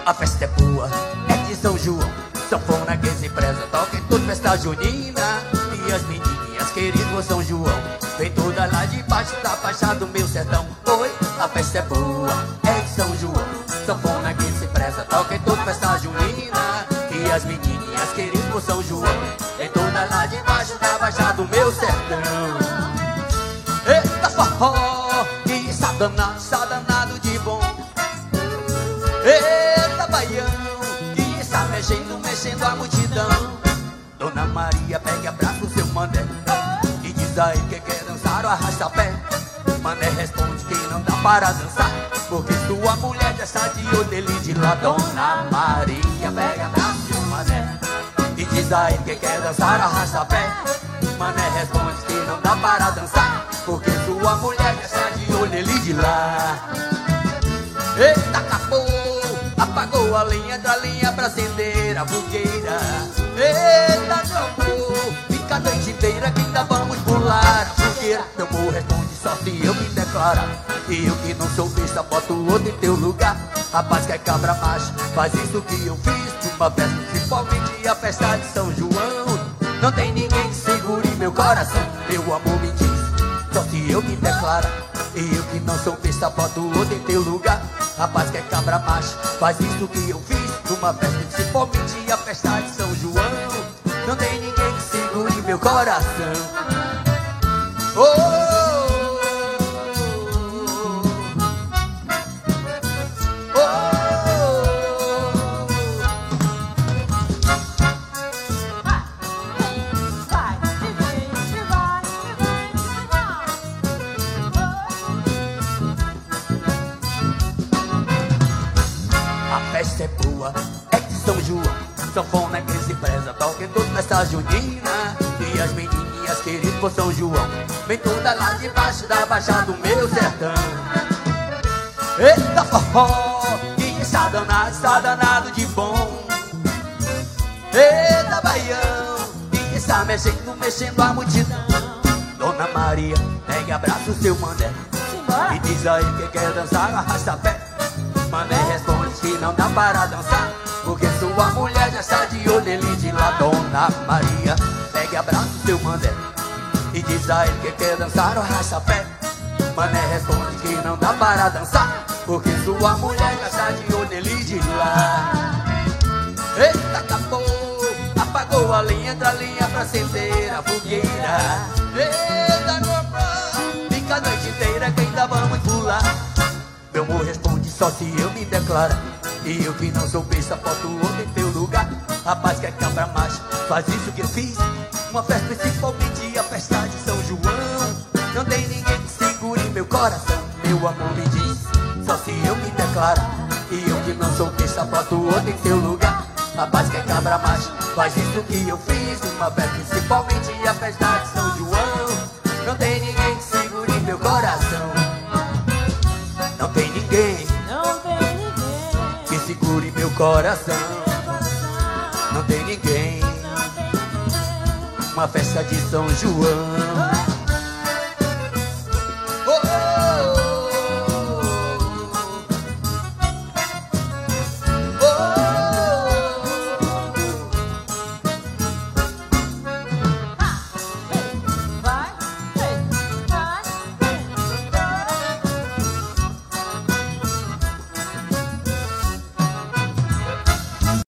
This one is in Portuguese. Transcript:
A festa é boa, é de São João. Sanfona que se preza, toca em toda festa junina. E as menininhas queridas São João, vem toda lá de baixo da faixa do meu sertão. Oi, a festa é boa, é de São João. Sanfona que se preza, toca em toda festa junina. E as menininhas queridas São João, vem toda lá de baixo da faixa do meu sertão. Eita forró, que está danado de bom. Eita baião, que está mexendo a multidão. Dona Maria pega abraça o seu mané e diz aí que quer dançar o arrasta-pé. Mané responde que não dá para dançar, porque sua mulher já está de olho dele de lá. Dona Maria pega abraça o seu mané e diz aí que quer dançar o arrasta-pé. Mané responde que não dá para dançar, porque sua mulher já está de olho dele de lá. Eita, acabou, apagou a lenha pra acender a fogueira. Eita, meu amor, fica a noite inteira que ainda vamos pular a fogueira. Meu amor responde só se eu me declarar, e eu que não sou besta boto outro em teu lugar. Rapaz que é cabra macho, faz isso que eu fiz numa festa, principalmente a festa de São João. Não tem ninguém que segure meu coração, meu amor me diz só se eu me declarar, e eu que não sou besta boto outro em teu lugar. Rapaz que é cabra macho, faz isso que eu fiz numa festa, principalmente a festa de São João. Não tem ninguém que segure meu coração. Oh! A festa é boa, é de São João. Sanfona que se preza, toca em toda festa junina. E as menininhas queridas por São João, vem toda lá debaixo da baixa do meu sertão. Eita forró, que está danado de bom. Eita baião, que está mexendo a multidão. Dona Maria pega abraça o seu mané e diz aí que quer dançar arrasta-pé. Mané responde que não dá para dançar, porque sua mulher já está de olho nele de lá. Dona Maria pega e abraça o seu mané e diz a ele que quer dançar o arrasta-pé. Mané responde que não dá para dançar, porque sua mulher já está de olho nele de lá. Eita, acabou, apagou a lenha pra acender a fogueira. Eita, meu amor, fica a noite inteira que ainda vamos pular. Meu amor responde só se eu me declarar, e eu que não sou besta boto outro em teu lugar. Rapaz que é cabra macho, faz isso que eu fiz uma festa, principalmente a festa de São João. Não tem ninguém que segure meu coração, meu amor me diz só se eu me declarar, e eu que não sou besta boto outro em teu lugar. Rapaz que é cabra macho, faz isso que eu fiz uma festa, principalmente a festa de São João. Não tem ninguém que segure meu coração. Não tem ninguém que segure meu coração. Não tem ninguém. Uma festa de São João.